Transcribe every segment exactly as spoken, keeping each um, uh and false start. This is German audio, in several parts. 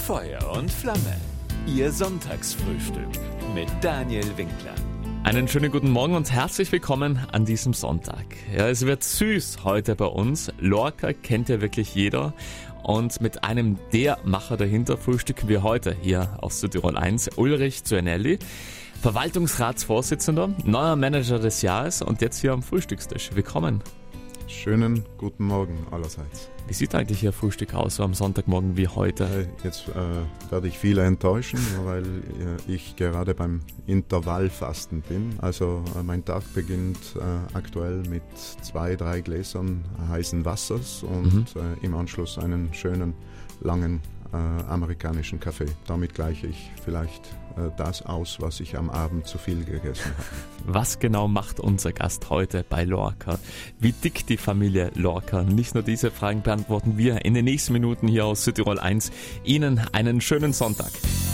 Feuer und Flamme. Ihr Sonntagsfrühstück mit Daniel Winkler. Einen schönen guten Morgen und herzlich willkommen an diesem Sonntag. Ja, es wird süß heute bei uns. Lorca kennt ja wirklich jeder. Und mit einem der Macher dahinter frühstücken wir heute hier auf Südtirol eins, Ulrich Zuanelli, Verwaltungsratsvorsitzender, neuer Manager des Jahres und jetzt hier am Frühstückstisch. Willkommen. Schönen guten Morgen allerseits. Wie sieht eigentlich Ihr Frühstück aus, so am Sonntagmorgen wie heute? Jetzt äh, werde ich viele enttäuschen, weil äh, ich gerade beim Intervallfasten bin. Also äh, mein Tag beginnt äh, aktuell mit zwei, drei Gläsern heißen Wassers und mhm. äh, im Anschluss einen schönen, langen äh, amerikanischen Kaffee. Damit gleiche ich vielleicht äh, das aus, was ich am Abend zu viel gegessen habe. Was genau macht unser Gast heute bei Lorca? Wie dick die Familie Lorca? Nicht nur diese Fragen beantworten wir in den nächsten Minuten hier aus Südtirol eins. Ihnen einen schönen Sonntag.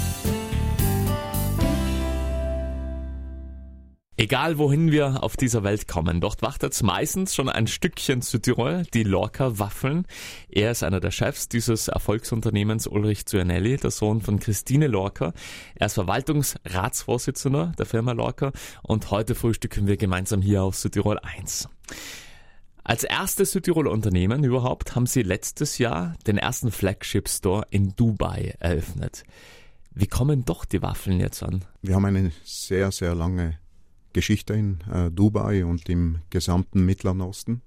Egal wohin wir auf dieser Welt kommen, dort wartet meistens schon ein Stückchen Südtirol, die Lorca-Waffeln. Er ist einer der Chefs dieses Erfolgsunternehmens, Ulrich Zuanelli, der Sohn von Christine Lorca. Er ist Verwaltungsratsvorsitzender der Firma Lorca und heute frühstücken wir gemeinsam hier auf Südtirol eins. Als erstes Südtiroler Unternehmen überhaupt haben Sie letztes Jahr den ersten Flagship-Store in Dubai eröffnet. Wie kommen doch die Waffeln jetzt an? Wir haben eine sehr, sehr lange Geschichte in äh, Dubai und im gesamten Mittleren Osten.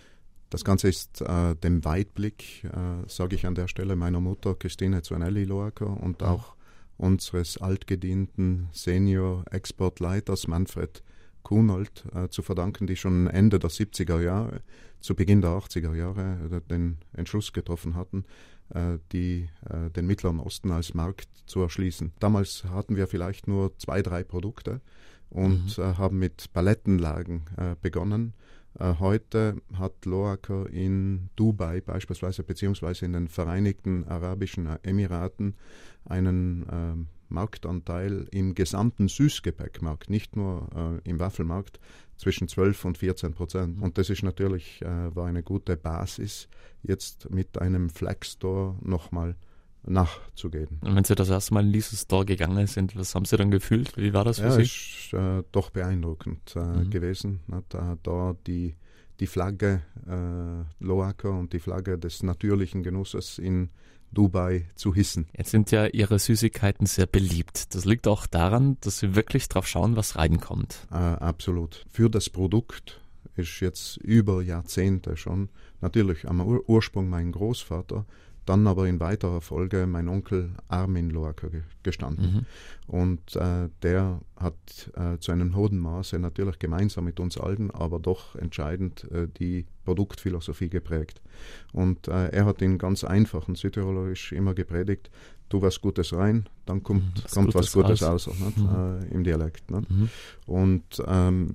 Das Ganze ist äh, dem Weitblick, äh, sage ich an der Stelle, meiner Mutter Christine Zuanelli Lorca und auch unseres altgedienten Senior-Exportleiters Manfred Kunold äh, zu verdanken, die schon Ende der siebziger Jahre, zu Beginn der achtziger Jahre äh, den Entschluss getroffen hatten, äh, die, äh, den Mittleren Osten als Markt zu erschließen. Damals hatten wir vielleicht nur zwei, drei Produkte und mhm. äh, haben mit Palettenlagen äh, begonnen. Äh, heute hat Lorca in Dubai beispielsweise beziehungsweise in den Vereinigten Arabischen Emiraten einen äh, Marktanteil im gesamten Süßgepäckmarkt, nicht nur äh, im Waffelmarkt, zwischen zwölf und vierzehn Prozent. Und das ist natürlich äh, war eine gute Basis, jetzt mit einem Flagstore nochmal nachzugehen. Und wenn Sie das erste Mal in diesen Store gegangen sind, was haben Sie dann gefühlt? Wie war das für ja, Sie? Ist äh, doch beeindruckend äh, mhm. gewesen. Ne? Da, da die, die Flagge äh, Lorca und die Flagge des natürlichen Genusses in Dubai zu hissen. Jetzt sind ja Ihre Süßigkeiten sehr beliebt. Das liegt auch daran, dass Sie wirklich drauf schauen, was reinkommt. Äh, absolut. Für das Produkt ist jetzt über Jahrzehnte schon natürlich am Ur- Ursprung mein Großvater, dann aber in weiterer Folge mein Onkel Armin Lorca ge- gestanden. Mhm. Und äh, der hat äh, zu einem hohen Maße natürlich gemeinsam mit uns allen, aber doch entscheidend äh, die Produktphilosophie geprägt. Und äh, er hat in ganz einfachen Südtirolerisch immer gepredigt, tu was Gutes rein, dann kommt, was kommt Gutes was Gutes raus, raus nicht? Mhm. Äh, im Dialekt. Nicht? Mhm. Und ähm,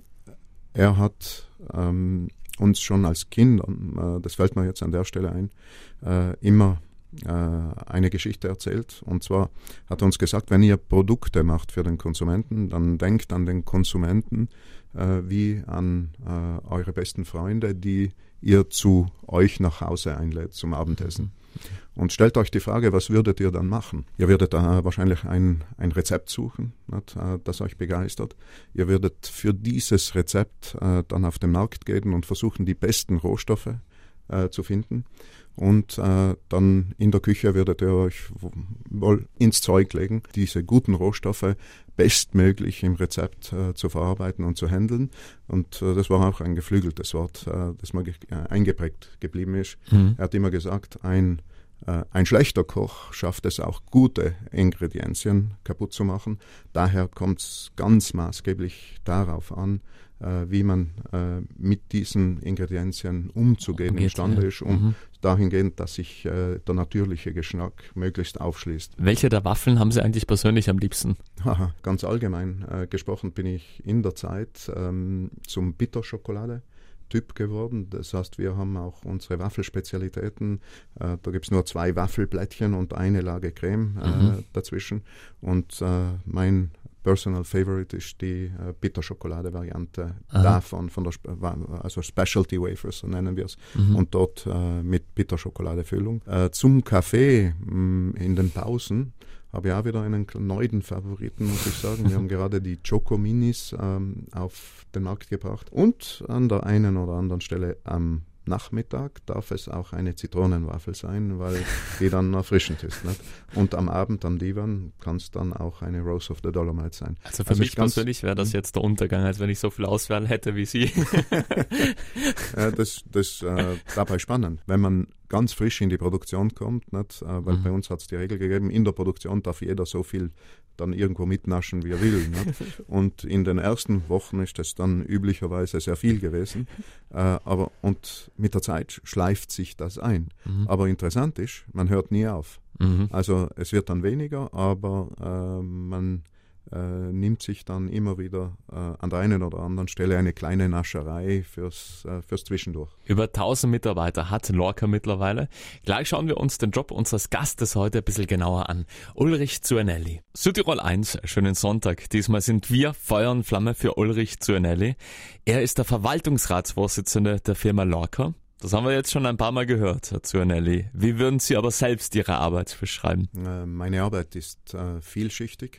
er hat ähm, uns schon als Kindern, äh, das fällt mir jetzt an der Stelle ein, äh, immer äh, eine Geschichte erzählt. Und zwar hat er uns gesagt, wenn ihr Produkte macht für den Konsumenten, dann denkt an den Konsumenten äh, wie an äh, eure besten Freunde, die ihr zu euch nach Hause einlädt zum Abendessen. Und stellt euch die Frage, was würdet ihr dann machen? Ihr würdet äh, wahrscheinlich ein, ein Rezept suchen, nicht, äh, das euch begeistert. Ihr würdet für dieses Rezept äh, dann auf den Markt gehen und versuchen, die besten Rohstoffe äh, zu finden. Und äh, dann in der Küche würdet ihr euch wohl ins Zeug legen, diese guten Rohstoffe bestmöglich im Rezept äh, zu verarbeiten und zu handeln. Und äh, das war auch ein geflügeltes Wort, äh, das mir ge- äh, eingeprägt geblieben ist. Mhm. Er hat immer gesagt, ein, äh, ein schlechter Koch schafft es auch, gute Ingredienzien kaputt zu machen. Daher kommt es ganz maßgeblich darauf an, äh, wie man äh, mit diesen Ingredienzien umzugehen Umgeht, imstande ja. ist, um mhm. dahingehend, dass sich äh, der natürliche Geschmack möglichst aufschließt. Welche der Waffeln haben Sie eigentlich persönlich am liebsten? Aha, ganz allgemein äh, gesprochen bin ich in der Zeit ähm, zum Bitterschokolade-Typ geworden. Das heißt, wir haben auch unsere Waffelspezialitäten. Äh, da gibt es nur zwei Waffelblättchen und eine Lage Creme äh, mhm. dazwischen. Und äh, mein Personal Favorite ist die äh, Bitterschokolade-Variante davon, von der Spe- also Specialty Wafers, so nennen wir es, mhm. und dort äh, mit Bitterschokolade-Füllung. Äh, zum Kaffee mh, in den Pausen habe ich auch wieder einen neuen Favoriten, muss ich sagen. Wir haben gerade die Choco Minis ähm, auf den Markt gebracht und an der einen oder anderen Stelle am Nachmittag darf es auch eine Zitronenwaffel sein, weil die dann erfrischend ist. Nicht? Und am Abend am Divan kann es dann auch eine Rose of the Dolomite sein. Also für also mich persönlich wäre das jetzt der Untergang, als wenn ich so viel Auswahl hätte wie Sie. ja, das das äh, dabei spannend, wenn man ganz frisch in die Produktion kommt, nicht? Äh, weil mhm. bei uns hat es die Regel gegeben, in der Produktion darf jeder so viel dann irgendwo mitnaschen, wie er will. Nicht? Und in den ersten Wochen ist das dann üblicherweise sehr viel gewesen. Äh, aber und mit der Zeit schleift sich das ein. Mhm. Aber interessant ist, man hört nie auf. Mhm. Also es wird dann weniger, aber äh, man äh, nimmt sich dann immer wieder äh, an der einen oder anderen Stelle eine kleine Nascherei fürs, äh, fürs Zwischendurch. Über tausend Mitarbeiter hat Lorca mittlerweile. Gleich schauen wir uns den Job unseres Gastes heute ein bisschen genauer an. Ulrich Zuanelli. Südtirol eins, schönen Sonntag. Diesmal sind wir Feuer und Flamme für Ulrich Zuanelli. Er ist der Verwaltungsratsvorsitzende der Firma Lorca. Das haben wir jetzt schon ein paar Mal gehört, Herr Zuanelli. Wie würden Sie aber selbst Ihre Arbeit beschreiben? Äh, meine Arbeit ist äh, vielschichtig.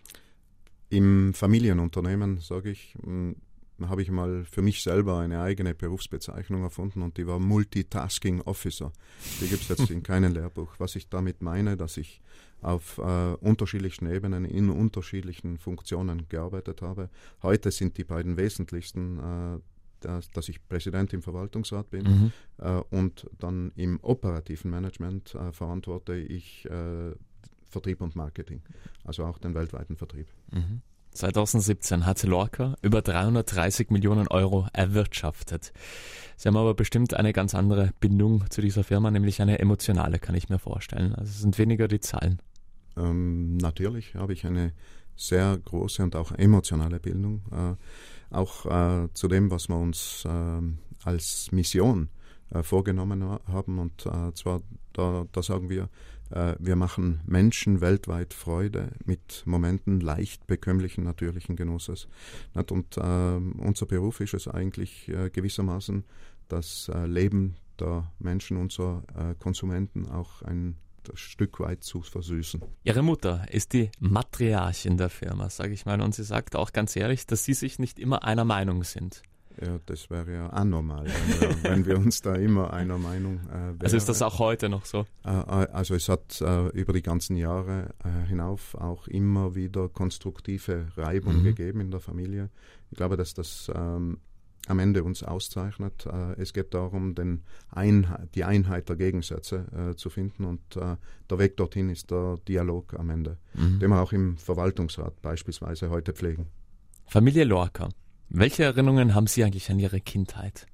Im Familienunternehmen, sage ich, habe ich mal für mich selber eine eigene Berufsbezeichnung erfunden und die war Multitasking Officer. Die gibt es jetzt in keinem Lehrbuch. Was ich damit meine, dass ich auf äh, unterschiedlichsten Ebenen in unterschiedlichen Funktionen gearbeitet habe. Heute sind die beiden wesentlichsten, äh, dass, dass ich Präsident im Verwaltungsrat bin mhm. äh, und dann im operativen Management äh, verantworte ich äh, Vertrieb und Marketing, also auch den weltweiten Vertrieb. Mhm. zwanzig siebzehn hat Lorca über dreihundertdreißig Millionen Euro erwirtschaftet. Sie haben aber bestimmt eine ganz andere Bindung zu dieser Firma, nämlich eine emotionale, kann ich mir vorstellen. Also es sind weniger die Zahlen. Ähm, natürlich habe ich eine sehr große und auch emotionale Bindung, äh, auch äh, zu dem, was wir uns äh, als Mission äh, vorgenommen haben. Und äh, zwar, da, da sagen wir, wir machen Menschen weltweit Freude mit Momenten leicht bekömmlichen, natürlichen Genusses. Und äh, unser Beruf ist es eigentlich äh, gewissermaßen, das äh, Leben der Menschen, unserer äh, Konsumenten auch ein Stück weit zu versüßen. Ihre Mutter ist die Matriarchin der Firma, sage ich mal. Und sie sagt auch ganz ehrlich, dass Sie sich nicht immer einer Meinung sind. Ja, das wäre ja anormal, wenn wir, wenn wir uns da immer einer Meinung äh, wären. Also ist das auch heute noch so? Äh, also es hat äh, über die ganzen Jahre äh, hinauf auch immer wieder konstruktive Reibung mhm. gegeben in der Familie. Ich glaube, dass das ähm, am Ende uns auszeichnet. Äh, es geht darum, den Einheit, die Einheit der Gegensätze äh, zu finden und äh, der Weg dorthin ist der Dialog am Ende, mhm. den wir auch im Verwaltungsrat beispielsweise heute pflegen. Familie Lorca. Welche Erinnerungen haben Sie eigentlich an Ihre Kindheit?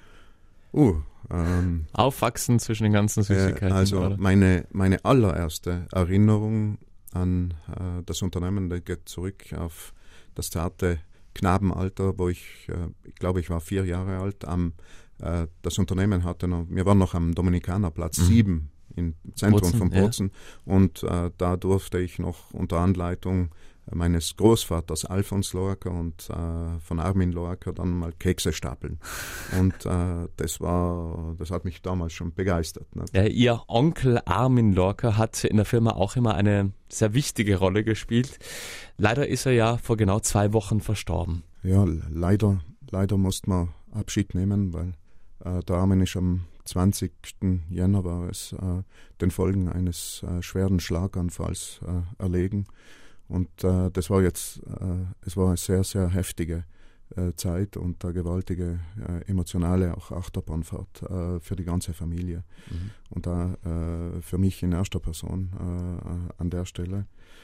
Uh, ähm, Aufwachsen zwischen den ganzen Süßigkeiten. Äh, also oder? meine meine allererste Erinnerung an äh, das Unternehmen, die geht zurück auf das zarte Knabenalter, wo ich, äh, ich glaube, ich war vier Jahre alt. Am, äh, das Unternehmen hatte noch, wir waren noch am Dominikanerplatz mhm. sieben im Zentrum Bozen, von Bozen ja. und äh, da durfte ich noch unter Anleitung meines Großvaters Alfons Lorca und äh, von Armin Lorca dann mal Kekse stapeln. Und äh, das war, das hat mich damals schon begeistert. Ne? Ja, Ihr Onkel Armin Lorca hat in der Firma auch immer eine sehr wichtige Rolle gespielt. Leider ist er ja vor genau zwei Wochen verstorben. Ja, leider, leider musste man Abschied nehmen, weil äh, der Armin ist am zwanzigsten Jänner war es äh, den Folgen eines äh, schweren Schlaganfalls äh, erlegen. Und äh, das war jetzt, äh, es war eine sehr, sehr heftige äh, Zeit und eine gewaltige äh, emotionale auch Achterbahnfahrt äh, für die ganze Familie. Mhm. Und da äh, für mich in erster Person äh, an der Stelle.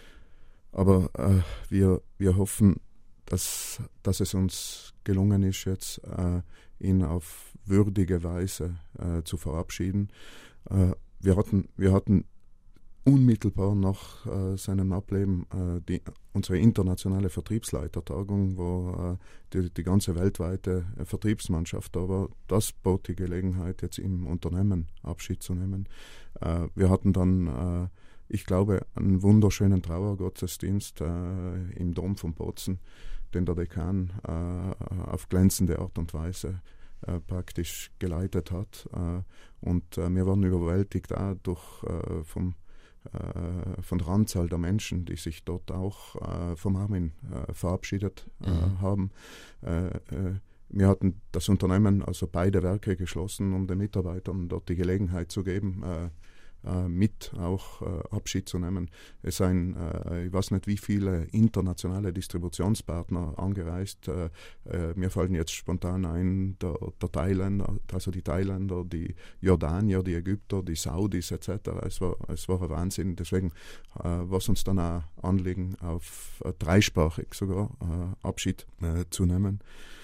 Aber äh, wir, wir hoffen, dass, dass es uns gelungen ist, jetzt äh, ihn auf würdige Weise äh, zu verabschieden. Äh, wir hatten, wir hatten unmittelbar nach äh, seinem Ableben äh, die, unsere internationale Vertriebsleitertagung, wo äh, die, die ganze weltweite äh, Vertriebsmannschaft da war. Das bot die Gelegenheit, jetzt im Unternehmen Abschied zu nehmen. Äh, wir hatten dann ich glaube, einen wunderschönen Trauergottesdienst äh, im Dom von Bozen, den der Dekan äh, auf glänzende Art und Weise äh, praktisch geleitet hat. Äh, und äh, wir waren überwältigt auch durch, äh, vom, äh, von der Anzahl der Menschen, die sich dort auch äh, vom Armin äh, verabschiedet äh, mhm. haben. Äh, äh, wir hatten das Unternehmen, also beide Werke geschlossen, um den Mitarbeitern dort die Gelegenheit zu geben, äh, mit auch äh, Abschied zu nehmen. Es sind, äh, ich weiß nicht, wie viele internationale Distributionspartner angereist. Äh, äh, mir fallen jetzt spontan ein, der, der Thailänder, also die Thailänder, die Jordanier, die Ägypter, die Saudis et cetera. Es war, es war ein Wahnsinn. Deswegen äh, war es uns dann auch Anliegen, auf äh, dreisprachig sogar äh, Abschied äh, zu nehmen.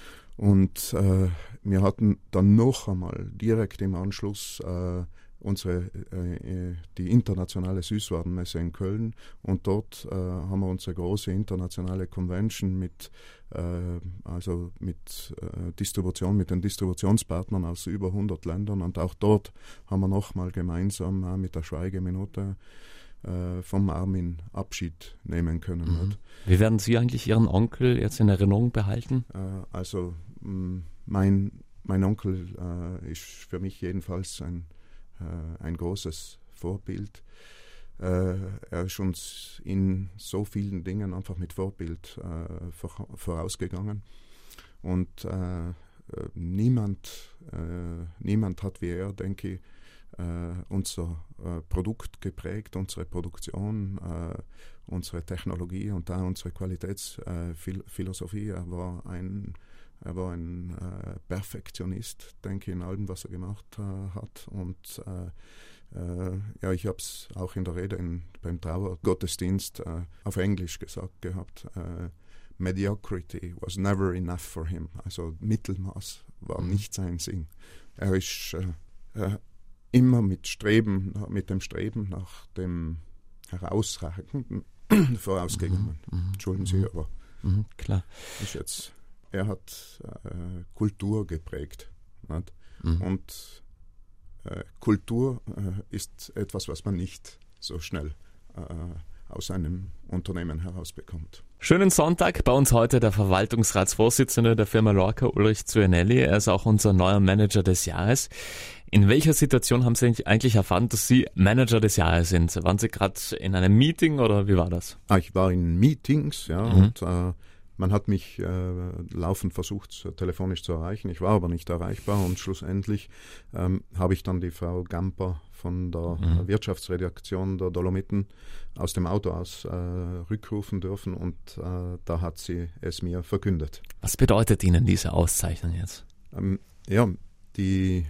Und äh, wir hatten dann noch einmal direkt im Anschluss äh, unsere, äh, die internationale Süßwarenmesse in Köln, und dort äh, haben wir unsere große internationale Convention mit, äh, also mit äh, Distribution, mit den Distributionspartnern aus über hundert Ländern, und auch dort haben wir nochmal gemeinsam äh, mit der Schweigeminute äh, vom Armin Abschied nehmen können. Mhm. Wie werden Sie eigentlich Ihren Onkel jetzt in Erinnerung behalten? Äh, also mh, mein, mein Onkel äh, ist für mich jedenfalls ein ein großes Vorbild. Äh, er ist uns in so vielen Dingen einfach mit Vorbild äh, vor, vorausgegangen. Und äh, niemand, äh, niemand hat wie er, denke ich, äh, unser äh, Produkt geprägt, unsere Produktion, äh, unsere Technologie und auch unsere Qualitätsphilosophie. Äh, er war ein Er war ein äh, Perfektionist, denke ich, in allem, was er gemacht äh, hat. Und äh, äh, ja, ich habe es auch in der Rede in, beim Trauergottesdienst äh, auf Englisch gesagt gehabt. Äh, Mediocrity was never enough for him. Also Mittelmaß war nicht sein Sinn. Er ist äh, äh, immer mit Streben, mit dem Streben nach dem Herausragenden vorausgegangen. Mhm. Entschuldigen Sie, aber mhm, klar. Ist jetzt... Er hat äh, Kultur geprägt. Nicht? Mhm. Und äh, Kultur äh, ist etwas, was man nicht so schnell äh, aus einem Unternehmen herausbekommt. Schönen Sonntag. Bei uns heute der Verwaltungsratsvorsitzende der Firma Lorca, Ulrich Zuenelli. Er ist auch unser neuer Manager des Jahres. In welcher Situation haben Sie eigentlich erfahren, dass Sie Manager des Jahres sind? Waren Sie gerade in einem Meeting oder wie war das? Ah, ich war in Meetings, ja, mhm. und äh, man hat mich äh, laufend versucht, telefonisch zu erreichen. Ich war aber nicht erreichbar, und schlussendlich ähm, habe ich dann die Frau Gamper von der mhm. Wirtschaftsredaktion der Dolomiten aus dem Auto aus äh, rückrufen dürfen, und äh, da hat sie es mir verkündet. Was bedeutet Ihnen diese Auszeichnung jetzt? Ähm, ja, die,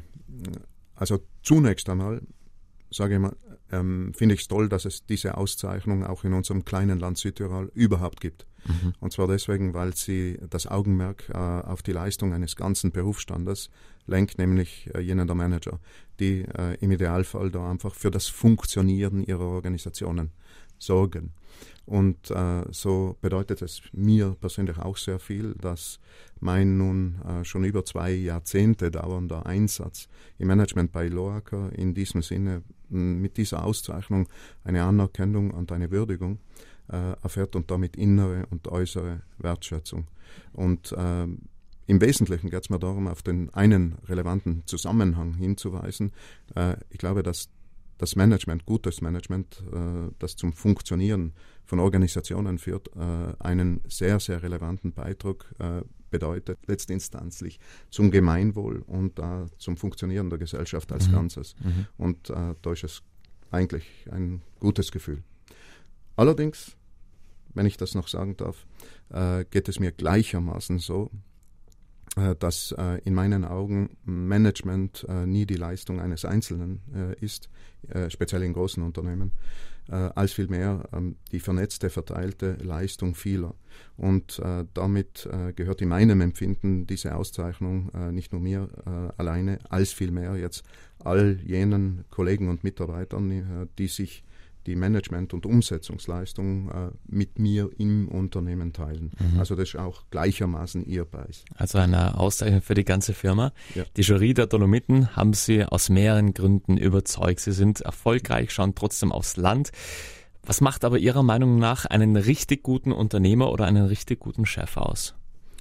also zunächst einmal, sage ich mal, ähm, finde ich es toll, dass es diese Auszeichnung auch in unserem kleinen Land Südtirol überhaupt gibt. Mhm. Und zwar deswegen, weil sie das Augenmerk äh, auf die Leistung eines ganzen Berufsstandes lenkt, nämlich äh, jenen der Manager, die äh, im Idealfall da einfach für das Funktionieren ihrer Organisationen sorgen. Und äh, so bedeutet es mir persönlich auch sehr viel, dass mein nun äh, schon über zwei Jahrzehnte dauernder Einsatz im Management bei Lorca in diesem Sinne m, mit dieser Auszeichnung eine Anerkennung und eine Würdigung äh, erfährt, und damit innere und äußere Wertschätzung. Und äh, im Wesentlichen geht es mir darum, auf den einen relevanten Zusammenhang hinzuweisen. Äh, ich glaube, dass das Management, gutes Management, äh, das zum Funktionieren von Organisationen führt, äh, einen sehr, sehr relevanten Beitrag äh, bedeutet, letztinstanzlich zum Gemeinwohl und äh, zum Funktionieren der Gesellschaft als mhm. Ganzes. Mhm. Und äh, da ist es eigentlich ein gutes Gefühl. Allerdings, wenn ich das noch sagen darf, äh, geht es mir gleichermaßen so, dass äh, in meinen Augen Management äh, nie die Leistung eines Einzelnen äh, ist, äh, speziell in großen Unternehmen, äh, als vielmehr ähm, die vernetzte, verteilte Leistung vieler. Und äh, damit äh, gehört in meinem Empfinden diese Auszeichnung äh, nicht nur mir äh, alleine, als vielmehr jetzt all jenen Kollegen und Mitarbeitern, äh, die sich die Management- und Umsetzungsleistung äh, mit mir im Unternehmen teilen. Mhm. Also das ist auch gleichermaßen ihr Preis. Also eine Auszeichnung für die ganze Firma. Ja. Die Jury der Dolomiten haben Sie aus mehreren Gründen überzeugt. Sie sind erfolgreich, schauen trotzdem aufs Land. Was macht aber Ihrer Meinung nach einen richtig guten Unternehmer oder einen richtig guten Chef aus?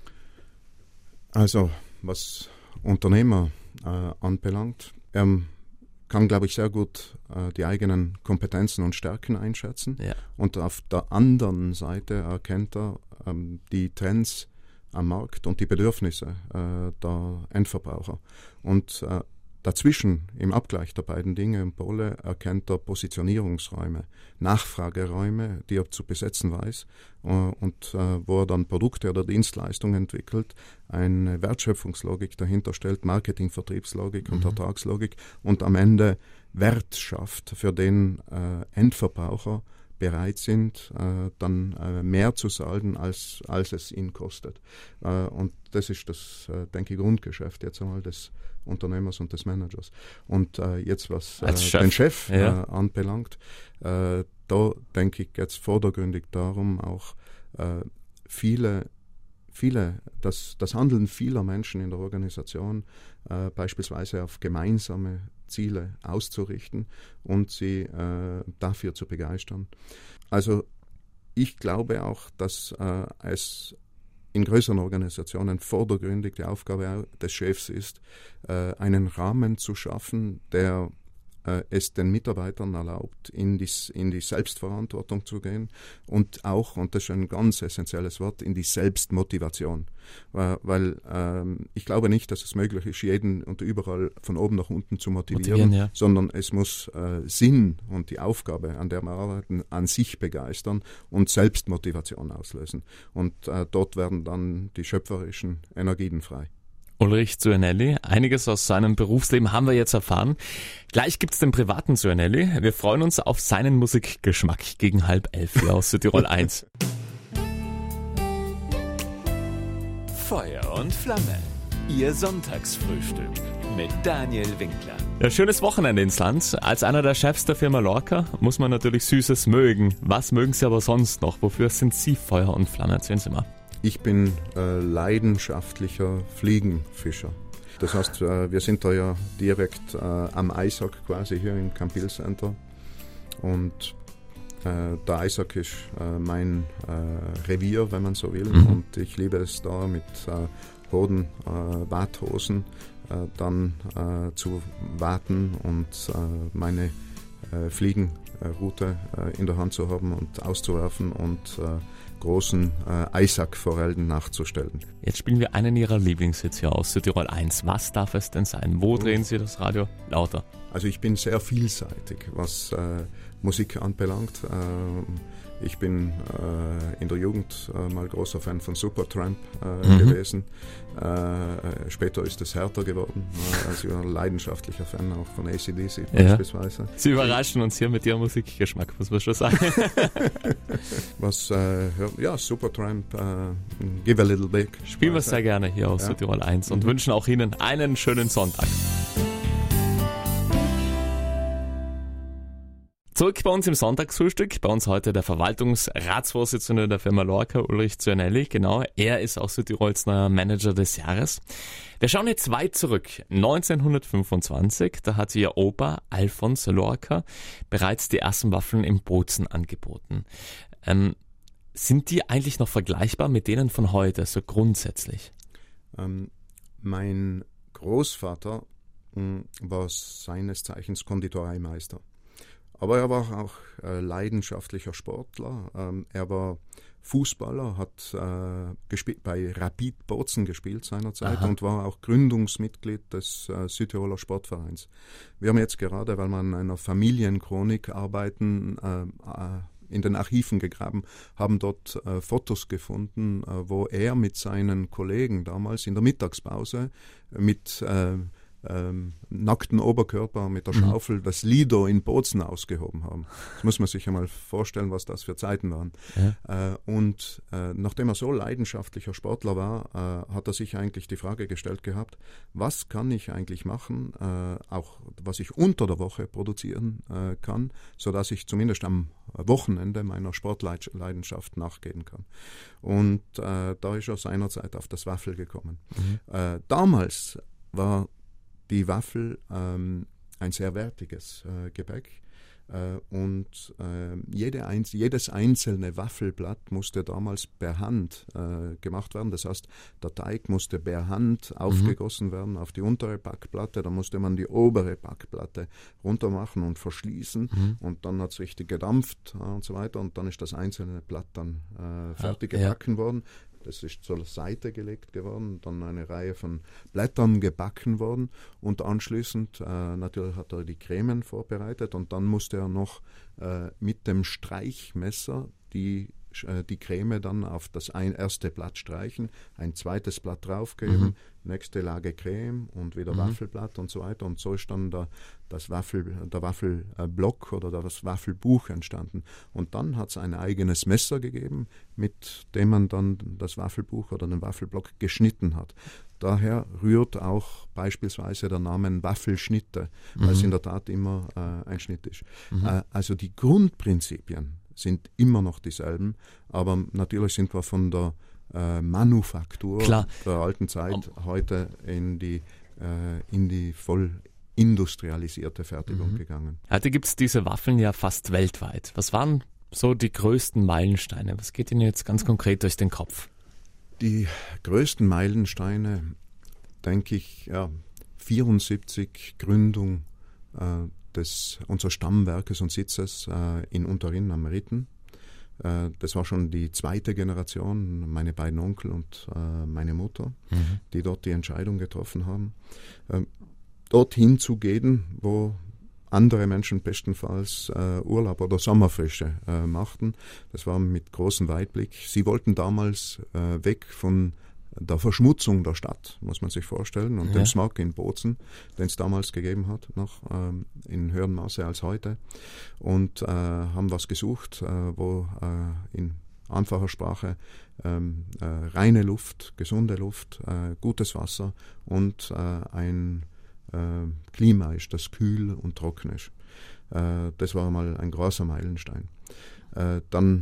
Also was Unternehmer äh, anbelangt, ähm, kann, glaube ich, sehr gut äh, die eigenen Kompetenzen und Stärken einschätzen. Ja. Und auf der anderen Seite erkennt er ähm, die Trends am Markt und die Bedürfnisse äh, der Endverbraucher. Und äh, dazwischen, im Abgleich der beiden Dinge und Pole, erkennt er Positionierungsräume, Nachfrageräume, die er zu besetzen weiß äh, und äh, wo er dann Produkte oder Dienstleistungen entwickelt, eine Wertschöpfungslogik dahinter stellt, Marketing, Vertriebslogik mhm. und Ertragslogik und am Ende Wert schafft, für den äh, Endverbraucher bereit sind, äh, dann äh, mehr zu zahlen, als, als es ihn kostet. Äh, und das ist das, äh, denke ich, Grundgeschäft jetzt einmal des Unternehmers und des Managers. Und äh, jetzt, was äh, Chef. den Chef ja. äh, anbelangt, äh, da denke ich jetzt vordergründig darum, auch äh, viele Viele, das, das Handeln vieler Menschen in der Organisation äh, beispielsweise auf gemeinsame Ziele auszurichten und sie äh, dafür zu begeistern. Also ich glaube auch, dass äh, es in größeren Organisationen vordergründig die Aufgabe des Chefs ist, äh, einen Rahmen zu schaffen, der äh, es den Mitarbeitern erlaubt, in die, in die Selbstverantwortung zu gehen und auch, und das ist ein ganz essentielles Wort, in die Selbstmotivation. Äh, weil ähm, ich glaube nicht, dass es möglich ist, jeden und überall von oben nach unten zu motivieren, motivieren ja. sondern es muss äh, Sinn und die Aufgabe, an der wir arbeiten, an sich begeistern und Selbstmotivation auslösen. Und äh, dort werden dann die schöpferischen Energien frei. Ulrich Zuanelli, einiges aus seinem Berufsleben haben wir jetzt erfahren. Gleich gibt's den privaten Zuanelli. Wir freuen uns auf seinen Musikgeschmack gegen halb elf hier aus Südtirol eins. Feuer und Flamme, Ihr Sonntagsfrühstück mit Daniel Winkler. Ja, schönes Wochenende ins Land. Als einer der Chefs der Firma Lorca muss man natürlich Süßes mögen. Was mögen Sie aber sonst noch? Wofür sind Sie Feuer und Flamme? Erzählen Sie mal. Ich bin äh, leidenschaftlicher Fliegenfischer. Das heißt, äh, wir sind da ja direkt äh, am Eisack quasi hier im Campil Center. Und äh, der Eisack ist äh, mein äh, Revier, wenn man so will. Mhm. Und ich liebe es da mit äh, Hoden, äh, Warthosen äh, dann äh, zu warten und äh, meine äh, Fliegenroute äh, in der Hand zu haben und auszuwerfen und äh, großen äh, Eisackforellen nachzustellen. Jetzt spielen wir einen Ihrer Lieblingshits hier aus Südtirol eins. Was darf es denn sein? Wo drehen Sie das Radio lauter? Also ich bin sehr vielseitig, was äh, Musik anbelangt. Äh, ich bin äh, in der Jugend äh, mal großer Fan von Supertramp äh, mhm. gewesen. Äh, später ist es härter geworden. Äh, also ich war ein leidenschaftlicher Fan auch von A C D C ja. beispielsweise. Sie überraschen uns hier mit Ihrem Musikgeschmack, muss man schon sagen. Was, äh, ja, Supertramp, äh, Give a Little Big. Spielen wir es sehr gerne hier aus ja. Südtirol eins und mhm. wünschen auch Ihnen einen schönen Sonntag. Zurück bei uns im Sonntagsfrühstück. Bei uns heute der Verwaltungsratsvorsitzende der Firma Lorca, Ulrich Zuanelli. Genau, er ist auch Südtirols neuer Manager des Jahres. Wir schauen jetzt weit zurück. neunzehnhundertfünfundzwanzig, da hat ihr Opa Alfons Lorca bereits die ersten Waffeln im Bozen angeboten. Ähm, sind die eigentlich noch vergleichbar mit denen von heute, so grundsätzlich? Ähm, mein Großvater mh, war seines Zeichens Konditoreimeister. Aber er war auch äh, leidenschaftlicher Sportler. Ähm, er war Fußballer, hat äh, gespielt, bei Rapid Bozen gespielt seinerzeit Aha. und war auch Gründungsmitglied des äh, Südtiroler Sportvereins. Wir haben jetzt gerade, weil wir an einer Familienchronik arbeiten, äh, äh, in den Archiven gegraben, haben dort äh, Fotos gefunden, äh, wo er mit seinen Kollegen damals in der Mittagspause mit äh, ähm, nackten Oberkörper mit der Schaufel mhm. das Lido in Bozen ausgehoben haben. Das muss man sich einmal vorstellen, was das für Zeiten waren. Ja. Äh, und äh, nachdem er so leidenschaftlicher Sportler war, äh, hat er sich eigentlich die Frage gestellt gehabt, was kann ich eigentlich machen, äh, auch was ich unter der Woche produzieren äh, kann, sodass ich zumindest am Wochenende meiner Sportleidenschaft nachgehen kann. Und äh, da ist er seinerzeit auf das Waffel gekommen. Mhm. Äh, damals war die Waffel ähm, ein sehr wertiges äh, Gebäck äh, und äh, jede einz- jedes einzelne Waffelblatt musste damals per Hand äh, gemacht werden. Das heißt, der Teig musste per Hand aufgegossen mhm. werden auf die untere Backplatte. Da musste man die obere Backplatte runter machen und verschließen mhm. und dann hat es richtig gedampft äh, und so weiter und dann ist das einzelne Blatt dann äh, fertig ja, gebacken ja. worden. Das ist zur Seite gelegt geworden, dann eine Reihe von Blättern gebacken worden und anschließend äh, natürlich hat er die Cremen vorbereitet und dann musste er noch äh, mit dem Streichmesser die, äh, die Creme dann auf das ein, erste Blatt streichen, ein zweites Blatt draufgeben, mhm. nächste Lage Creme und wieder mhm. Waffelblatt und so weiter und so ist dann der, das Waffel, der Waffelblock oder das Waffelbuch entstanden. Und dann hat es ein eigenes Messer gegeben, mit dem man dann das Waffelbuch oder den Waffelblock geschnitten hat. Daher rührt auch beispielsweise der Name Waffelschnitte, mhm. weil es in der Tat immer äh, ein Schnitt ist. Mhm. Äh, also die Grundprinzipien sind immer noch dieselben, aber natürlich sind wir von der äh, Manufaktur Klar. der alten Zeit um. heute in die, äh, in die voll industrialisierte Fertigung mhm. gegangen. Heute gibt es diese Waffeln ja fast weltweit. Was waren so die größten Meilensteine? Was geht Ihnen jetzt ganz konkret durch den Kopf? Die größten Meilensteine, denke ich, ja, vierundsiebzig Gründung äh, des, unseres Stammwerkes und Sitzes äh, in Unterrinn am Ritten. Äh, das war schon die zweite Generation, meine beiden Onkel und äh, meine Mutter, mhm. die dort die Entscheidung getroffen haben. Äh, dorthin zu gehen, wo andere Menschen bestenfalls äh, Urlaub oder Sommerfrische äh, machten. Das war mit großem Weitblick. Sie wollten damals äh, weg von der Verschmutzung der Stadt, muss man sich vorstellen, und ja. dem Smog in Bozen, den es damals gegeben hat, noch ähm, in höherem Maße als heute. Und äh, haben was gesucht, äh, wo äh, in einfacher Sprache ähm, äh, reine Luft, gesunde Luft, äh, gutes Wasser und äh, ein Äh, Klima ist, das kühl und trocken ist. Äh, das war mal ein großer Meilenstein. Äh, dann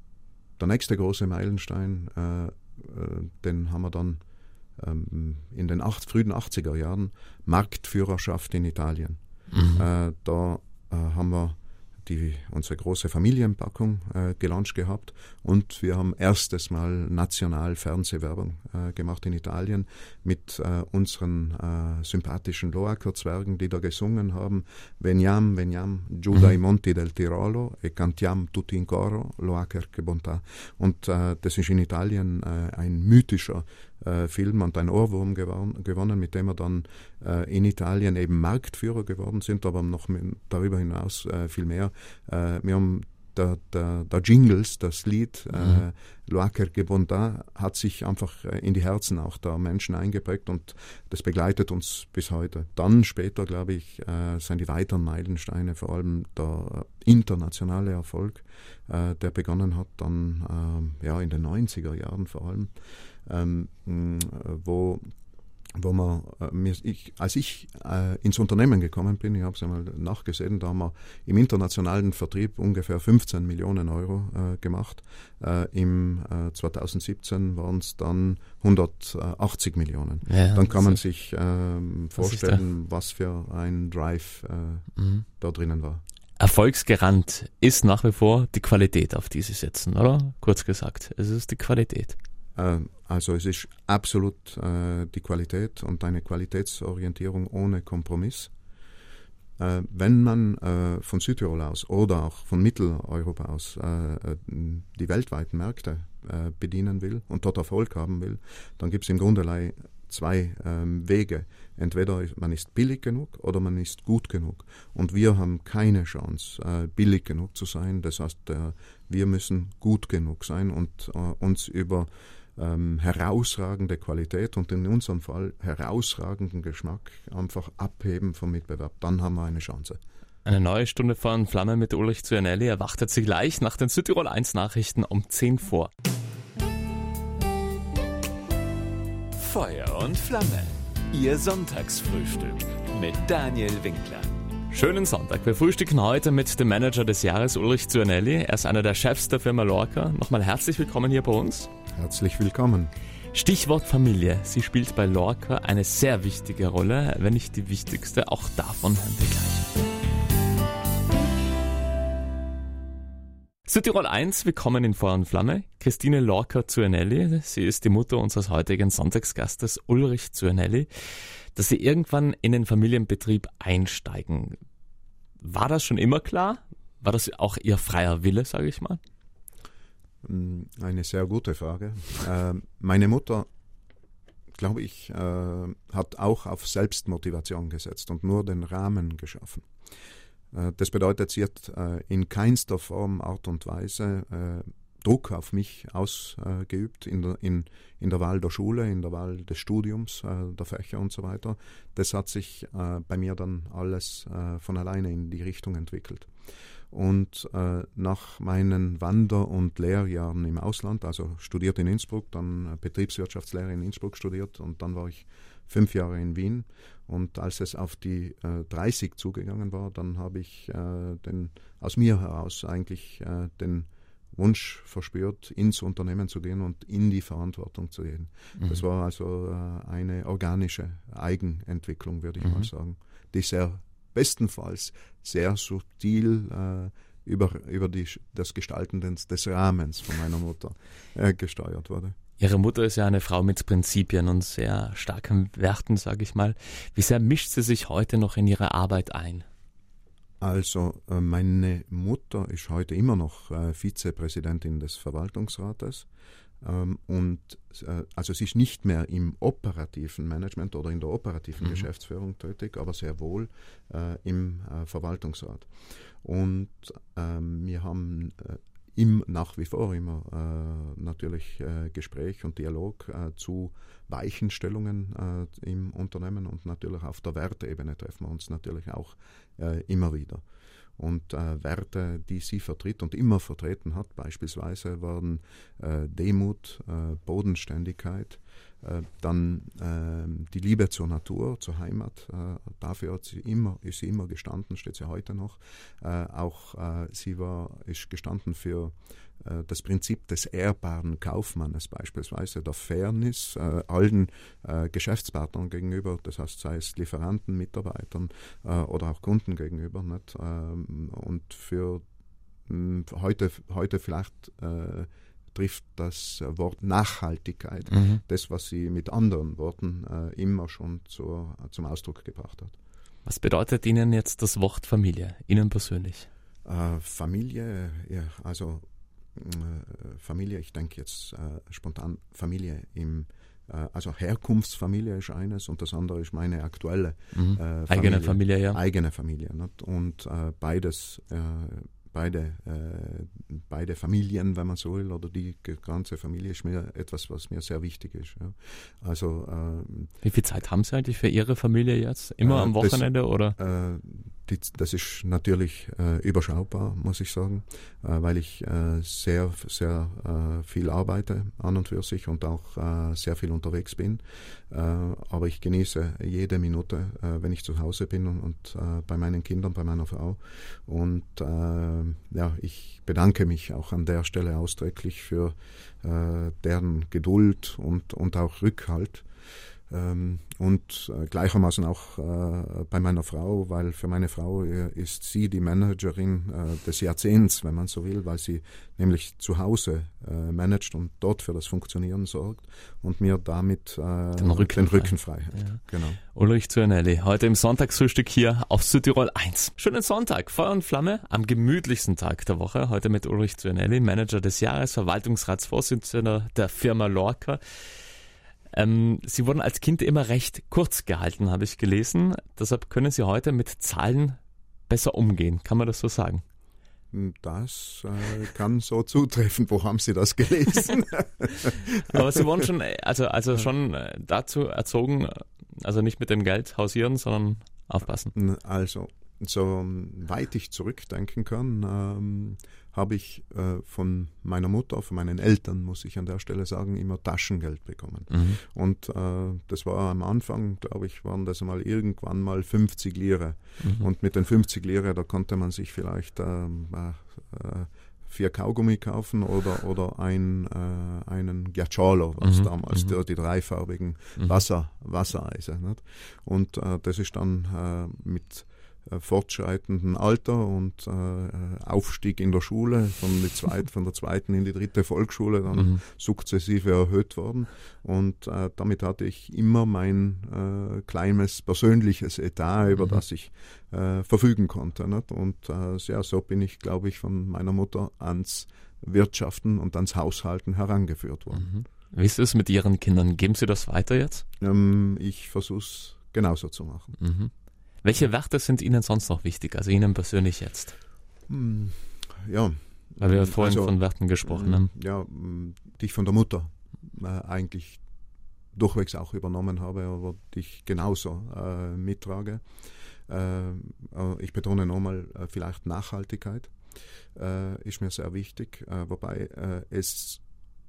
der nächste große Meilenstein, äh, äh, den haben wir dann ähm, in den acht, frühen achtziger Jahren, Marktführerschaft in Italien. Mhm. Äh, da äh, haben wir die, unsere große Familienpackung äh, gelauncht gehabt und wir haben erstes Mal national Fernsehwerbung äh, gemacht in Italien mit äh, unseren äh, sympathischen Loacker-Zwergen, die da gesungen haben: Veniam, veniam, giù dai monti del Tirolo e cantiam tutti in coro, Loacker che bontà. Und äh, das ist in Italien äh, ein mythischer äh, Film und ein Ohrwurm gewon- gewonnen, mit dem wir dann äh, in Italien eben Marktführer geworden sind, aber noch mit, darüber hinaus äh, viel mehr. Äh, wir haben der, der, der Jingles, das Lied mhm. äh, Loacker che bontà hat sich einfach äh, in die Herzen auch der Menschen eingeprägt und das begleitet uns bis heute. Dann später, glaube ich, äh, sind die weiteren Meilensteine, vor allem der internationale Erfolg, äh, der begonnen hat dann äh, ja, in den neunziger Jahren vor allem, ähm, wo wo man, äh, ich, als ich äh, ins Unternehmen gekommen bin, ich habe es einmal nachgesehen, da haben wir im internationalen Vertrieb ungefähr fünfzehn Millionen Euro äh, gemacht. Äh, Im äh, zweitausendsiebzehn waren es dann hundertachtzig Millionen. Ja, dann kann man sich äh, vorstellen, was für ein Drive äh, mhm. da drinnen war. Erfolgsgarant ist nach wie vor die Qualität, auf die Sie setzen, oder? Kurz gesagt, es ist die Qualität. Also es ist absolut äh, die Qualität und eine Qualitätsorientierung ohne Kompromiss. Äh, wenn man äh, von Südtirol aus oder auch von Mitteleuropa aus äh, die weltweiten Märkte äh, bedienen will und dort Erfolg haben will, dann gibt es im Grunde zwei ähm, Wege. Entweder man ist billig genug oder man ist gut genug. Und wir haben keine Chance, äh, billig genug zu sein. Das heißt, äh, wir müssen gut genug sein und äh, uns über ähm, herausragende Qualität und in unserem Fall herausragenden Geschmack einfach abheben vom Mitbewerb. Dann haben wir eine Chance. Eine neue Stunde von Flamme mit Ulrich Züanelli erwartet Sie gleich nach den Südtirol eins Nachrichten um zehn vor. Feuer und Flamme. Ihr Sonntagsfrühstück mit Daniel Winkler. Schönen Sonntag. Wir frühstücken heute mit dem Manager des Jahres, Ulrich Züanelli. Er ist einer der Chefs der Firma Lorca. Nochmal herzlich willkommen hier bei uns. Herzlich willkommen. Stichwort Familie. Sie spielt bei Lorca eine sehr wichtige Rolle, wenn nicht die wichtigste. Auch davon hören wir gleich. Südtirol eins, willkommen in Feuer und Flamme. Christine Lorca Züanelli, sie ist die Mutter unseres heutigen Sonntagsgastes Ulrich Züanelli. Dass Sie irgendwann in den Familienbetrieb einsteigen, war das schon immer klar? War das auch Ihr freier Wille, sage ich mal? Eine sehr gute Frage. äh, meine Mutter, glaube ich, äh, hat auch auf Selbstmotivation gesetzt und nur den Rahmen geschaffen. Äh, das bedeutet, sie hat äh, in keinster Form, Art und Weise äh, Druck auf mich ausgeübt äh, in, der, in, in der Wahl der Schule, in der Wahl des Studiums, äh, der Fächer und so weiter. Das hat sich äh, bei mir dann alles äh, von alleine in die Richtung entwickelt. Und äh, nach meinen Wander- und Lehrjahren im Ausland, also studiert in Innsbruck, dann Betriebswirtschaftslehre in Innsbruck studiert und dann war ich fünf Jahre in Wien. Und als es auf die äh, dreißig zugegangen war, dann habe ich äh, den, aus mir heraus eigentlich äh, den Wunsch verspürt, ins Unternehmen zu gehen und in die Verantwortung zu gehen. Mhm. Das war also äh, eine organische Eigenentwicklung, würde ich mhm. mal sagen, die sehr bestenfalls sehr subtil äh, über, über die, das Gestalten des, des Rahmens von meiner Mutter äh, gesteuert wurde. Ihre Mutter ist ja eine Frau mit Prinzipien und sehr starken Werten, sage ich mal. Wie sehr mischt sie sich heute noch in ihre Arbeit ein? Also äh, meine Mutter ist heute immer noch äh, Vizepräsidentin des Verwaltungsrates ähm, und äh, also sie ist nicht mehr im operativen Management oder in der operativen mhm. Geschäftsführung tätig, aber sehr wohl äh, im äh, Verwaltungsrat. Und ähm, wir haben äh, im, nach wie vor immer äh, natürlich äh, Gespräch und Dialog äh, zu Weichenstellungen äh, im Unternehmen und natürlich auf der Werteebene treffen wir uns natürlich auch äh, immer wieder. Und äh, Werte, die sie vertritt und immer vertreten hat, beispielsweise waren äh, Demut, äh, Bodenständigkeit, äh, dann äh, die Liebe zur Natur, zur Heimat. Äh, dafür hat sie immer, ist sie immer gestanden, steht sie heute noch. Äh, auch äh, sie war, ist gestanden für äh, das Prinzip des ehrbaren Kaufmannes, beispielsweise der Fairness äh, allen äh, Geschäftspartnern gegenüber, das heißt sei es Lieferanten, Mitarbeitern äh, oder auch Kunden gegenüber. Nicht? Ähm, und für mh, heute, heute vielleicht äh, trifft das Wort Nachhaltigkeit, mhm. das, was sie mit anderen Worten äh, immer schon zur, zum Ausdruck gebracht hat. Was bedeutet Ihnen jetzt das Wort Familie, Ihnen persönlich? Äh, Familie, ja, also äh, Familie, ich denke jetzt äh, spontan Familie im äh, also Herkunftsfamilie ist eines und das andere ist meine aktuelle mhm. äh, Familie. Eigene Familie, ja. Eigene Familie. Nicht? Und äh, beides äh, Beide, äh, beide Familien, wenn man so will, oder die ganze Familie ist mir etwas, was mir sehr wichtig ist. Ja. Also, äh, wie viel Zeit haben Sie eigentlich für Ihre Familie jetzt? Immer äh, am Wochenende? Das, oder? Äh, die, das ist natürlich äh, überschaubar, muss ich sagen, äh, weil ich äh, sehr, sehr äh, viel arbeite an und für sich und auch äh, sehr viel unterwegs bin. Äh, aber ich genieße jede Minute, äh, wenn ich zu Hause bin und, und äh, bei meinen Kindern, bei meiner Frau. Und äh, ja, ich bedanke mich auch an der Stelle ausdrücklich für äh, deren Geduld und, und auch Rückhalt. Ähm, und äh, gleichermaßen auch äh, bei meiner Frau, weil für meine Frau äh, ist sie die Managerin äh, des Jahrzehnts, wenn man so will, weil sie nämlich zu Hause äh, managt und dort für das Funktionieren sorgt und mir damit äh, den Rücken, den Rücken frei hält. Ja. Genau. Ulrich Züanelli, heute im Sonntagsfrühstück hier auf Südtirol eins. Schönen Sonntag, Feuer und Flamme am gemütlichsten Tag der Woche. Heute mit Ulrich Züanelli, Manager des Jahres, Verwaltungsratsvorsitzender der Firma Lorca. Ähm, Sie wurden als Kind immer recht kurz gehalten, habe ich gelesen. Deshalb können Sie heute mit Zahlen besser umgehen. Kann man das so sagen? Das äh, kann so zutreffen. Wo haben Sie das gelesen? Aber Sie wurden schon, also, also schon dazu erzogen, also nicht mit dem Geld hausieren, sondern aufpassen. Also, so weit ich zurückdenken kann, ähm, habe ich äh, von meiner Mutter, von meinen Eltern, muss ich an der Stelle sagen, immer Taschengeld bekommen. Mhm. Und äh, das war am Anfang, glaube ich, waren das mal irgendwann mal fünfzig Lire. Mhm. Und mit den fünfzig Lire, da konnte man sich vielleicht ähm, äh, vier Kaugummi kaufen oder, oder ein, äh, einen Ghiacciolo, was mhm. damals mhm. Die, die dreifarbigen mhm. Wasser, Wassereise. Nicht? Und äh, das ist dann äh, mit fortschreitenden Alter und äh, Aufstieg in der Schule von, die zweit, von der zweiten in die dritte Volksschule dann mhm. sukzessive erhöht worden. Und äh, damit hatte ich immer mein äh, kleines persönliches Etat, über mhm. das ich äh, verfügen konnte. Nicht? Und äh, ja, so bin ich, glaube ich, von meiner Mutter ans Wirtschaften und ans Haushalten herangeführt worden. Mhm. Wie ist es mit Ihren Kindern? Geben Sie das weiter jetzt? Ähm, ich versuche es genauso zu machen. Mhm. Welche Werte sind Ihnen sonst noch wichtig, also Ihnen persönlich jetzt? Ja. Weil wir vorhin also, von Werten gesprochen haben. Ja, die ich von der Mutter äh, eigentlich durchwegs auch übernommen habe, aber die ich genauso äh, mittrage. Äh, ich betone nochmal äh, vielleicht Nachhaltigkeit äh, ist mir sehr wichtig, äh, wobei äh, es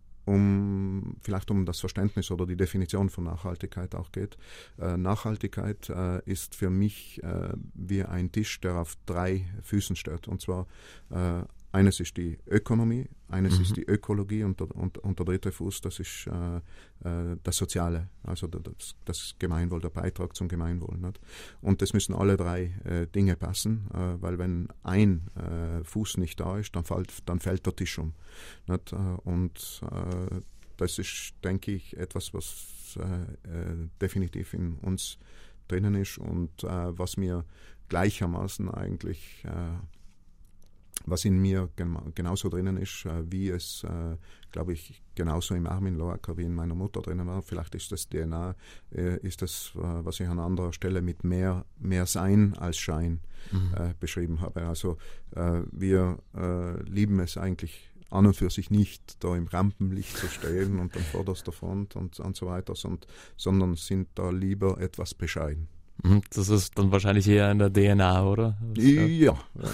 um vielleicht um das Verständnis oder die Definition von Nachhaltigkeit auch geht. Äh, Nachhaltigkeit äh, ist für mich äh, wie ein Tisch, der auf drei Füßen steht. Und zwar äh, eines ist die Ökonomie, eines mhm. ist die Ökologie und der, und, und der dritte Fuß, das ist äh, äh, das Soziale, also das, das Gemeinwohl, der Beitrag zum Gemeinwohl. Nicht? Und das müssen alle drei äh, Dinge passen, äh, weil wenn ein äh, Fuß nicht da ist, dann fällt, dann fällt der Tisch um. Nicht? Und äh, das ist, denke ich, etwas, was äh, äh, definitiv in uns drinnen ist und äh, was mir gleichermaßen eigentlich äh, was in mir gen- genauso drinnen ist, äh, wie es, äh, glaube ich, genauso im Armin Loacker wie in meiner Mutter drinnen war. Vielleicht ist das D N A, äh, ist das, äh, was ich an anderer Stelle mit mehr, mehr Sein als Schein mhm. äh, beschrieben habe. Also äh, wir äh, lieben es eigentlich an und für sich nicht, da im Rampenlicht zu stehen und an vorderster Front und, und so weiter, und, sondern sind da lieber etwas bescheiden. Das ist dann wahrscheinlich eher in der D N A, oder? Ja,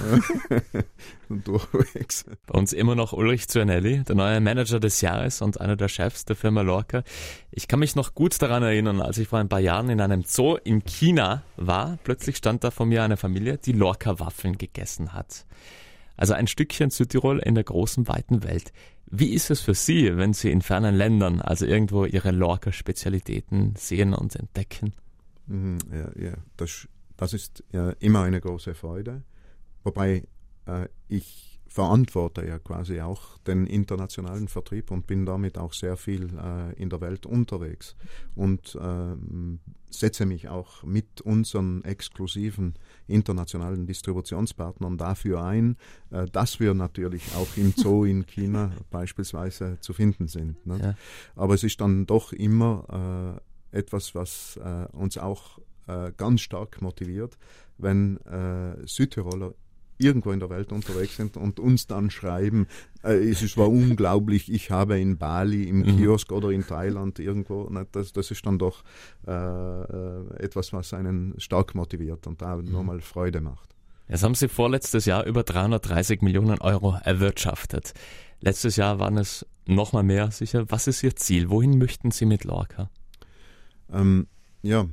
durchwegs. Bei uns immer noch Ulrich Zürnelli, der neue Manager des Jahres und einer der Chefs der Firma Lorca. Ich kann mich noch gut daran erinnern, als ich vor ein paar Jahren in einem Zoo in China war. Plötzlich stand da vor mir eine Familie, die Lorca-Waffeln gegessen hat. Also ein Stückchen Südtirol in der großen, weiten Welt. Wie ist es für Sie, wenn Sie in fernen Ländern, also irgendwo Ihre Lorca-Spezialitäten sehen und entdecken? Ja, ja, das, das ist ja immer eine große Freude, wobei äh, ich verantworte ja quasi auch den internationalen Vertrieb und bin damit auch sehr viel äh, in der Welt unterwegs und äh, setze mich auch mit unseren exklusiven internationalen Distributionspartnern dafür ein, äh, dass wir natürlich auch im Zoo in China beispielsweise zu finden sind. Ne? Ja. Aber es ist dann doch immer äh, etwas, was äh, uns auch äh, ganz stark motiviert, wenn äh, Südtiroler irgendwo in der Welt unterwegs sind und uns dann schreiben, äh, es war unglaublich, ich habe in Bali im Kiosk mhm. oder in Thailand irgendwo, ne, das, das ist dann doch äh, äh, etwas, was einen stark motiviert und da mhm. nochmal Freude macht. Jetzt haben Sie vorletztes Jahr über dreihundertdreißig Millionen Euro erwirtschaftet. Letztes Jahr waren es nochmal mehr sicher. Was ist Ihr Ziel? Wohin möchten Sie mit Lorca? Ähm, ja,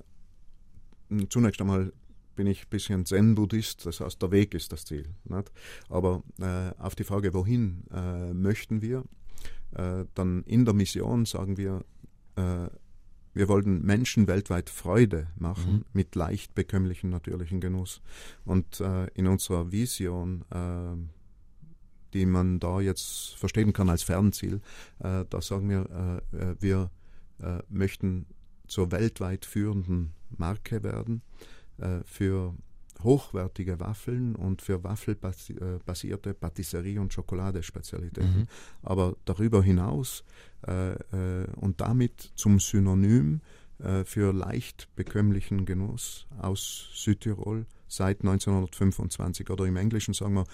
zunächst einmal bin ich ein bisschen Zen-Buddhist, das heißt, der Weg ist das Ziel. Nicht? Aber äh, auf die Frage, wohin äh, möchten wir, äh, dann in der Mission sagen wir, äh, wir wollten Menschen weltweit Freude machen mhm. mit leicht bekömmlichem natürlichen Genuss. Und äh, in unserer Vision, äh, die man da jetzt verstehen kann als Fernziel, äh, da sagen wir, äh, wir äh, möchten zur weltweit führenden Marke werden äh, für hochwertige Waffeln und für waffelbasierte Patisserie- und Schokoladespezialitäten. Mhm. Aber darüber hinaus äh, äh, und damit zum Synonym äh, für leicht bekömmlichen Genuss aus Südtirol seit neunzehnhundertfünfundzwanzig, oder im Englischen sagen wir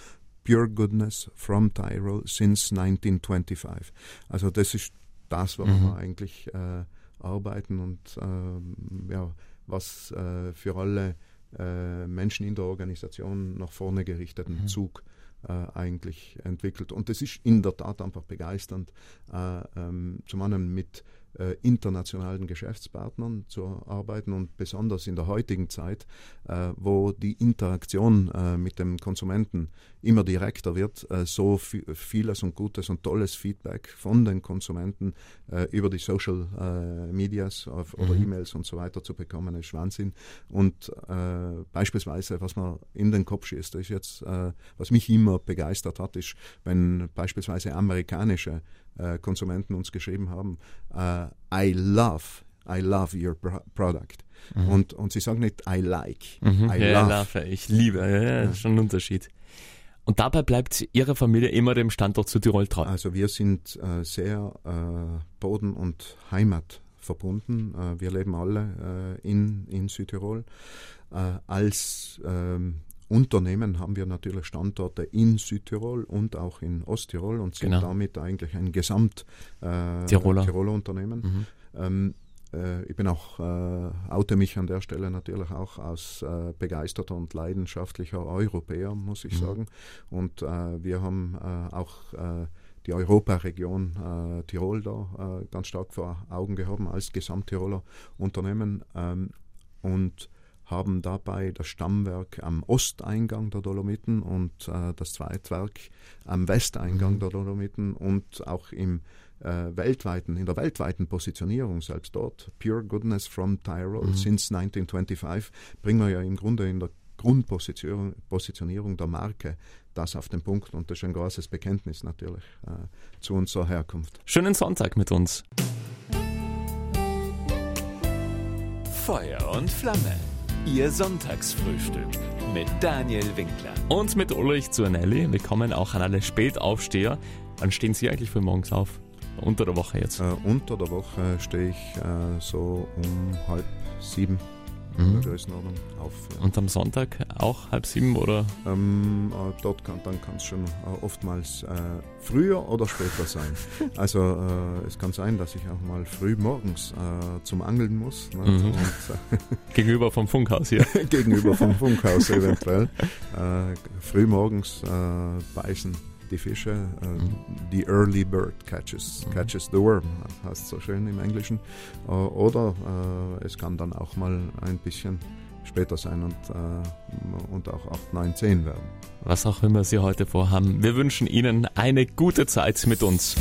Pure Goodness from Tyrol since nineteen twenty-five. Also das ist das, was mhm. wir eigentlich äh, arbeiten und ähm, ja, was äh, für alle äh, Menschen in der Organisation nach vorne gerichteten mhm. Zug äh, eigentlich entwickelt. Und das ist in der Tat einfach begeisternd, äh, ähm, zum einen mit äh, internationalen Geschäftspartnern zu arbeiten und besonders in der heutigen Zeit, äh, wo die Interaktion äh, mit dem Konsumenten immer direkter wird, äh, so f- vieles und gutes und tolles Feedback von den Konsumenten äh, über die Social äh, Medias auf, oder mhm. E-Mails und so weiter zu bekommen, ist Wahnsinn. Und äh, beispielsweise, was mir in den Kopf schießt, ist jetzt, äh, was mich immer begeistert hat, ist, wenn beispielsweise amerikanische äh, Konsumenten uns geschrieben haben, äh, I love, I love your pro- product. Mhm. Und, und sie sagen nicht I like, mhm. I ja, love. love. Ich liebe, ja, ja, das ist schon ein Unterschied. Und dabei bleibt Ihre Familie immer dem Standort Südtirol treu? Also wir sind äh, sehr äh, Boden- und Heimat verbunden. Äh, wir leben alle äh, in, in Südtirol. Äh, als ähm, Unternehmen haben wir natürlich Standorte in Südtirol und auch in Osttirol und sind genau. damit eigentlich ein Gesamt äh, Tiroler. Tiroler Unternehmen. Mhm. Ähm, äh, ich bin auch, äh, oute mich an der Stelle natürlich auch als äh, begeisterter und leidenschaftlicher Europäer, muss ich mhm. sagen. Und äh, wir haben äh, auch äh, die Europaregion äh, Tirol da äh, ganz stark vor Augen gehabt als Gesamttiroler Unternehmen ähm, und haben dabei das Stammwerk am Osteingang der Dolomiten und äh, das Zweitwerk am Westeingang mhm. der Dolomiten und auch im äh, weltweiten, in der weltweiten Positionierung selbst dort, Pure Goodness from Tyrol mhm. since nineteen twenty-five, bringen wir ja im Grunde in der Grundpositionierung Positionierung der Marke das auf den Punkt und das ist ein großes Bekenntnis natürlich äh, zu unserer Herkunft. Schönen Sonntag mit uns. Feuer und Flamme. Ihr Sonntagsfrühstück mit Daniel Winkler. Und mit Ulrich Zurnelli. Willkommen auch an alle Spätaufsteher. Wann stehen Sie eigentlich für morgens auf? Unter der Woche jetzt? Äh, unter der Woche stehe ich äh, so um halb sieben mhm. in der Größenordnung auf. Ja. Und am Sonntag auch halb sieben oder? Ähm, äh, dort kann dann kann es schon äh, oftmals äh, früher oder später sein. Also äh, es kann sein, dass ich auch mal früh morgens äh, zum Angeln muss. Ne? Mhm. Und, äh, gegenüber vom Funkhaus hier. gegenüber vom Funkhaus eventuell. Äh, früh morgens äh, beißen die Fische. Äh, mhm. The early bird catches, mhm. catches the worm, heißt so schön im Englischen. Äh, oder äh, es kann dann auch mal ein bisschen später sein und, äh, und auch acht, neun, zehn werden. Was auch immer Sie heute vorhaben, wir wünschen Ihnen eine gute Zeit mit uns.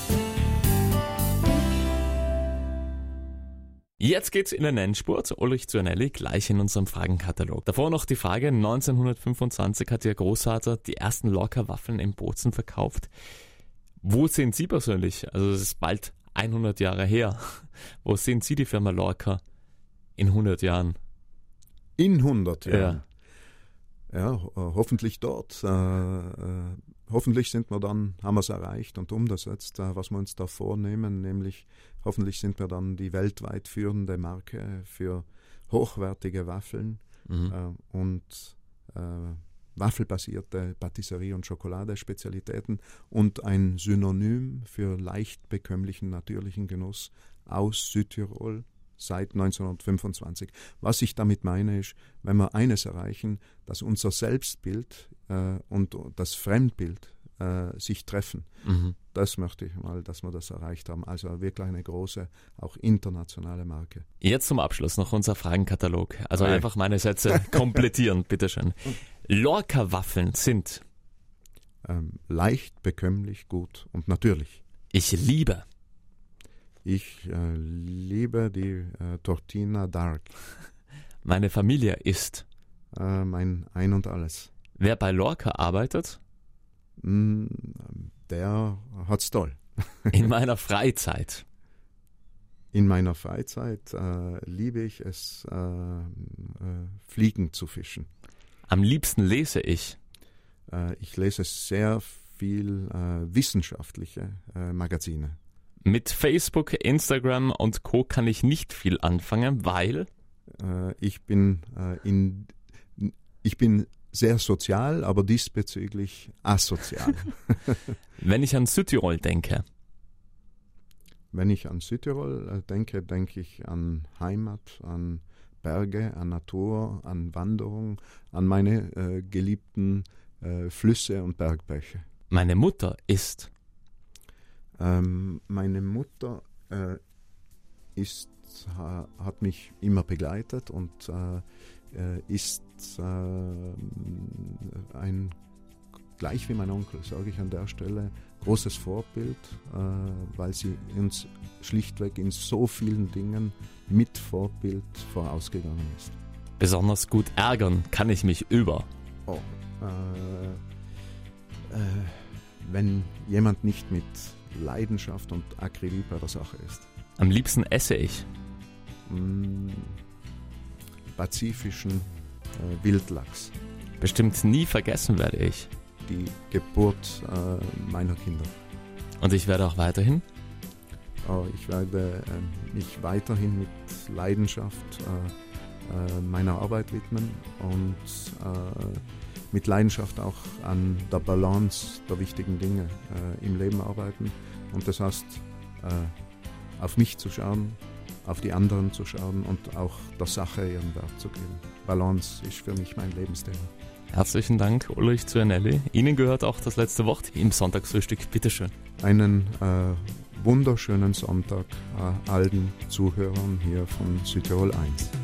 Jetzt geht's in den Endspurt. Ulrich Zurnelli gleich in unserem Fragenkatalog. Davor noch die Frage, neunzehnhundertfünfundzwanzig hat Ihr Großvater die ersten Lorca-Waffeln in Bozen verkauft. Wo sehen Sie persönlich, also es ist bald hundert Jahre her, wo sehen Sie die Firma Lorca in hundert Jahren? In hundert Jahren? Ja, ja ho- hoffentlich dort. Äh, äh, hoffentlich sind wir dann, haben wir es erreicht und umgesetzt, äh, was wir uns da vornehmen, nämlich hoffentlich sind wir dann die weltweit führende Marke für hochwertige Waffeln mhm. äh, und äh, waffelbasierte Patisserie- und Schokoladespezialitäten und ein Synonym für leicht bekömmlichen, natürlichen Genuss aus Südtirol seit neunzehnhundertfünfundzwanzig. Was ich damit meine ist, wenn wir eines erreichen, dass unser Selbstbild äh, und das Fremdbild äh, sich treffen. Mhm. Das möchte ich mal, dass wir das erreicht haben. Also wirklich eine große, auch internationale Marke. Jetzt zum Abschluss noch unser Fragenkatalog. Also okay. Einfach meine Sätze komplettieren, bitteschön. Lorca-Waffeln sind ähm, leicht, bekömmlich, gut und natürlich. Ich liebe Ich äh, liebe die äh, Tortina Dark. Meine Familie ist äh, mein Ein und Alles. Wer bei Lorca arbeitet? Mm, der hat's toll. In meiner Freizeit. In meiner Freizeit äh, liebe ich es, äh, äh, Fliegen zu fischen. Am liebsten lese ich. Äh, ich lese sehr viel äh, wissenschaftliche äh, Magazine. Mit Facebook, Instagram und Co. kann ich nicht viel anfangen, weil äh, ich bin äh, in ich bin sehr sozial, aber diesbezüglich asozial. Wenn ich an Südtirol denke. Wenn ich an Südtirol denke, denke ich an Heimat, an Berge, an Natur, an Wanderung, an meine äh, geliebten äh, Flüsse und Bergbäche. Meine Mutter ist? Ähm, meine Mutter äh, ist, ha, hat mich immer begleitet und äh, äh, ist äh, ein, gleich wie mein Onkel, sage ich an der Stelle, großes Vorbild, äh, weil sie uns schlichtweg in so vielen Dingen mit Vorbild vorausgegangen ist. Besonders gut ärgern kann ich mich über. Oh, äh, äh, wenn jemand nicht mit Leidenschaft und Akribil bei der Sache ist. Am liebsten esse ich Mm, pazifischen äh, Wildlachs. Bestimmt nie vergessen werde ich. Die Geburt äh, meiner Kinder. Und ich werde auch weiterhin? Oh, ich werde äh, mich weiterhin mit Leidenschaft äh, äh, meiner Arbeit widmen und äh, mit Leidenschaft auch an der Balance der wichtigen Dinge äh, im Leben arbeiten. Und das heißt, äh, auf mich zu schauen, auf die anderen zu schauen und auch der Sache ihren Wert zu geben. Balance ist für mich mein Lebensthema. Herzlichen Dank, Ulrich Zürnelli. Ihnen gehört auch das letzte Wort im Sonntagsfrühstück. Bitteschön. Einen äh, wunderschönen Sonntag äh, allen Zuhörern hier von Südtirol eins.